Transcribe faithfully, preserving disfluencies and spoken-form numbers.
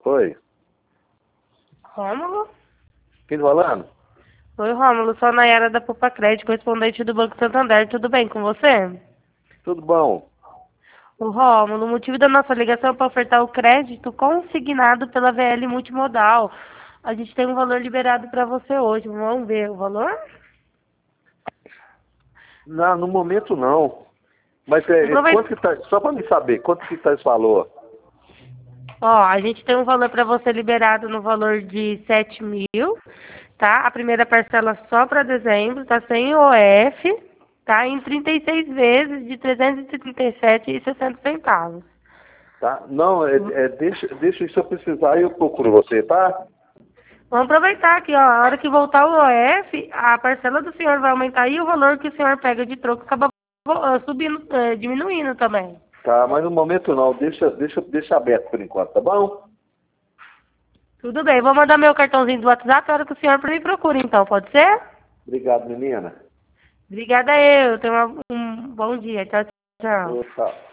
Oi. Rômulo? Quem tá falando? Oi, Rômulo. Sou a Nayara da Poupa Crédito, correspondente do Banco Santander. Tudo bem com você? Tudo bom? O Rômulo, o motivo da nossa ligação é para ofertar o crédito consignado pela V L Multimodal. A gente tem um valor liberado para você hoje. Vamos ver o valor? Não, no momento não. Mas é, é, Aproveita. quanto que tá, só para me saber, quanto que tá esse valor? Ó, a gente tem um valor para você liberado no valor de sete mil, tá? A primeira parcela só para dezembro, tá sem O F, tá? Em trinta e seis vezes de trezentos e trinta e sete reais e sessenta centavos. Tá? Não, é, é, deixa, deixa, se eu precisar, eu procuro você, tá? Vamos aproveitar aqui, ó. A hora que voltar o O F, a parcela do senhor vai aumentar e o valor que o senhor pega de troco acaba vo- subindo, eh, diminuindo também. Tá, mas no momento não, deixa, deixa, deixa aberto por enquanto, tá bom? Tudo bem, vou mandar meu cartãozinho do WhatsApp a hora que o senhor me procura, então, pode ser? Obrigado, menina. Obrigada eu. Tenha uma- um bom dia. Tchau, tchau. Ô, tchau.